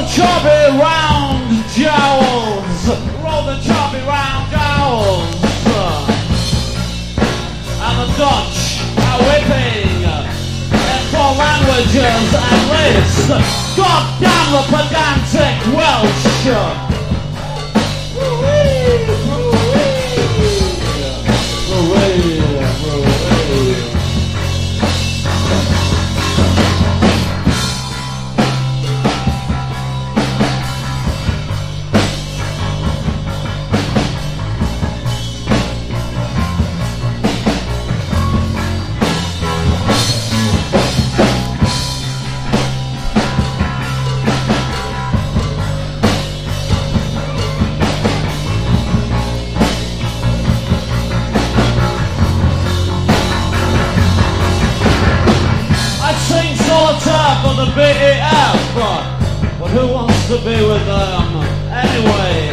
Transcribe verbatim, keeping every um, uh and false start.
the chubby round jowls, roll the chubby round jowls. And the Dutch are whipping in four languages at least. God damn the pedantic Welsh. For the B E F, but who wants to be with them anyway?